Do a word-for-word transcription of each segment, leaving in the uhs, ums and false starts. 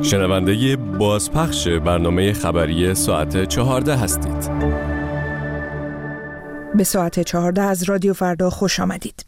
شنونده بازپخش برنامه خبری ساعت چهارده هستید. به ساعت چهارده از رادیو فردا خوش آمدید.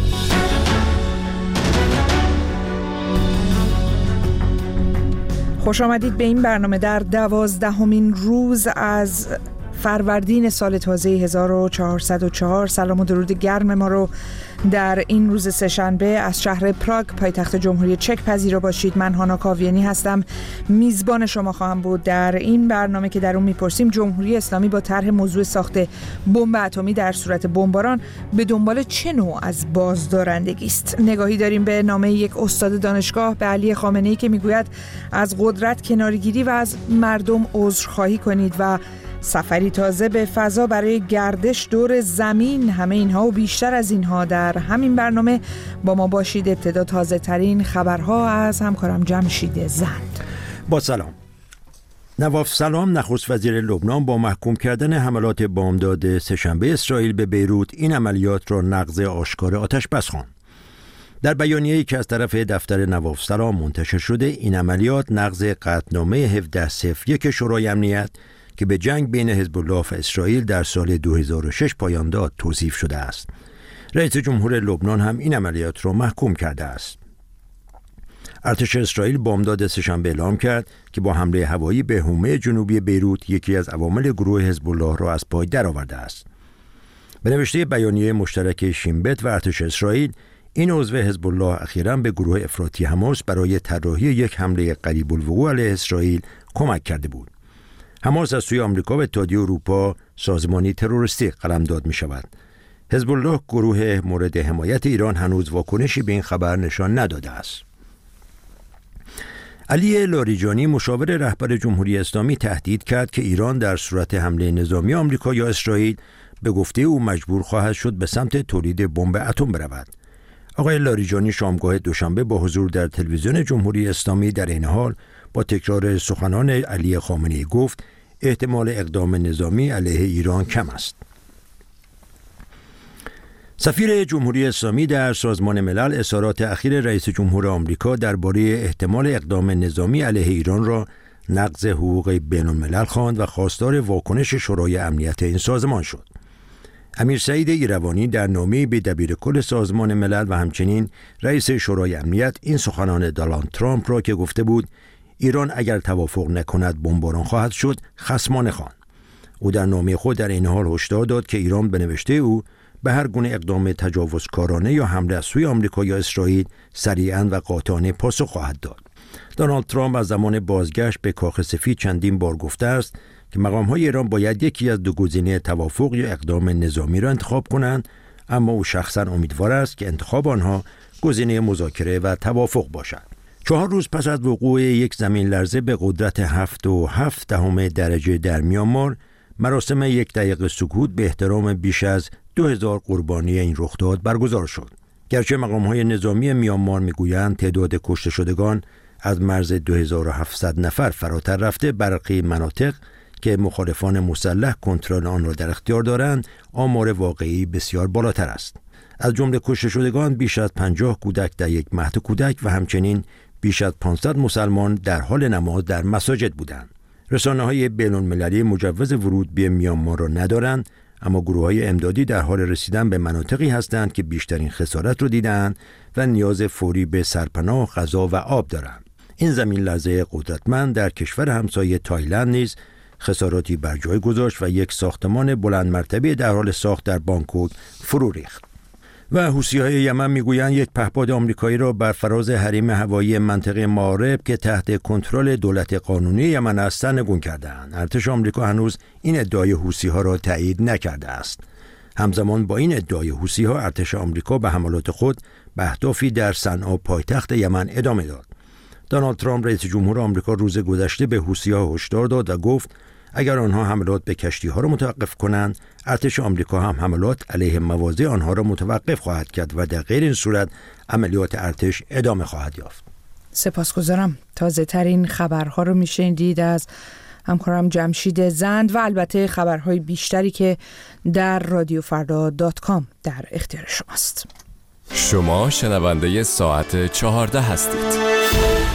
خوش آمدید به این برنامه در دوازدهمین روز از فروردین سال تازه هزار و چهارصد و چهار. سلام و درود گرم ما رو در این روز سه‌شنبه از شهر پراگ پایتخت جمهوری چک پذیرا باشید. من هانا کاویانی هستم، میزبان شما خواهم بود در این برنامه که در اون میپرسیم جمهوری اسلامی با طرح موضوع ساخت بمب اتمی در صورت بمباران به دنبال چه نوع از بازدارندگی است. نگاهی داریم به نامه یک استاد دانشگاه به علی خامنه‌ای که میگوید از قدرت کناره‌گیری و از مردم عذرخواهی کنید و سفری تازه به فضا برای گردش دور زمین. همه اینها و بیشتر از اینها در همین برنامه با ما باشید. ابتدا تازه ترین خبرها از همکارم جمشید زند. با سلام. نواف سلام نخست وزیر لبنان با محکوم کردن حملات بامداد سه‌شنبه اسرائیل به بیروت این عملیات را نقض آشکار آتش بس خواند. در بیانیه‌ای که از طرف دفتر نواف سلام منتشر شده، این عملیات نقض قطعنامه هفده صفر یک شورای امنیت که به جنگ بین حزب الله و اسرائیل در سال دو هزار و شش پایان داد توصیف شده است. رئیس جمهور لبنان هم این عملیات را محکوم کرده است. ارتش اسرائیل بامداد سه‌شنبه اعلام کرد که با حمله هوایی به حومه جنوبی بیروت یکی از عوامل گروه حزب الله را از پای درآورده است. به نوشته بیانیه مشترک شین بت و ارتش اسرائیل، این عضو حزب الله اخیراً به گروه افراطی حماس برای طراحی یک حمله قریب الوقوع علیه اسرائیل کمک کرده بود. حماس از سوی آمریکا و اتحادیه اروپا سازمانی تروریستی قلمداد می شود. حزب الله گروه مورد حمایت ایران هنوز واکنشی به این خبر نشان نداده است. علی لاریجانی مشاور رهبر جمهوری اسلامی تهدید کرد که ایران در صورت حمله نظامی آمریکا یا اسرائیل به گفته او مجبور خواهد شد به سمت تولید بمب اتم برود. آقای لاریجانی شامگاه دوشنبه با حضور در تلویزیون جمهوری اسلامی در این حال با تکرار سخنان علی خامنه‌ای گفت احتمال اقدام نظامی علیه ایران کم است. سفیر جمهوری اسلامی در سازمان ملل اظهارات اخیر رئیس جمهور آمریکا درباره احتمال اقدام نظامی علیه ایران را نقض حقوق بین الملل خواند و خواستار واکنش شورای امنیت این سازمان شد. امیر سعید ایروانی در نامه‌ای به دبیرکل سازمان ملل و همچنین رئیس شورای امنیت این سخنان دونالد ترامپ را که گفته بود ایران اگر توافق نکند بمباران خواهد شد خصمانه خواند. او در نامه خود در این حال هشدار داد که ایران به نوشته او به هر گونه اقدام تجاوزکارانه یا حمله از سوی آمریکا یا اسرائیل سریعاً و قاطعانه پاسخ خواهد داد. دونالد ترامپ از زمان بازگشت به کاخ سفید چندین بار گفته است که مقام‌های ایران باید یکی از دو گزینه توافق یا اقدام نظامی را انتخاب کنند، اما او شخصاً امیدوار است که انتخاب آنها گزینه مذاکره و توافق باشد. چهار روز پس از وقوع یک زمین لرزه به قدرت هفت و هفت دهم درجه در میانمار، مراسم یک دقیقه سکوت به احترام بیش از دو هزار قربانی این رخداد برگزار شد. گرچه مقام‌های نظامی میانمار میگویند تعداد کشته شدگان از مرز دو هزار و هفتصد نفر فراتر رفته، برخی مناطق که مخالفان مسلح کنترل آن را در اختیار دارند، آمار واقعی بسیار بالاتر است. از جمله کشته شدگان بیش از پنجاه کودک در یک مهد کودک و همچنین بیش از پانصد مسلمان در حال نماز در مساجد بودند. رسانه‌های بین‌المللی مجوز ورود به میانمار را ندارند، اما گروه‌های امدادی در حال رسیدن به مناطقی هستند که بیشترین خسارت را دیدند و نیاز فوری به سرپناه، غذا و آب دارند. این زمین لرزه قدرتمند در کشور همسایه تایلند نیز خساراتی بر جای گذاشت و یک ساختمان بلند مرتبه در حال ساخت در بانکوک فرو ریخت. و حوثی‌های یمن میگویند یک پهپاد آمریکایی را بر فراز حریم هوایی منطقه مارب که تحت کنترل دولت قانونی یمن است سرنگون کردند. ارتش آمریکا هنوز این ادعای حوثی‌ها را تایید نکرده است. همزمان با این ادعای حوثی‌ها ارتش آمریکا به حملات خود به اهدافی در صنعا پایتخت یمن ادامه داد. دونالد ترامپ رئیس جمهور آمریکا روز گذشته به حوثی‌ها هشدار داد و گفت اگر آنها حملات به کشتی‌ها را متوقف کنند، ارتش آمریکا هم حملات علیه مواضع آنها را متوقف خواهد کرد و در غیر این صورت عملیات ارتش ادامه خواهد یافت. سپاسگزارم. تازه ترین خبرها رو میشنیدید از همکارم جمشید زند و البته خبرهای بیشتری که در رادیو فردا دات کام در اختیار شماست. شما شنونده ساعت چهارده هستید.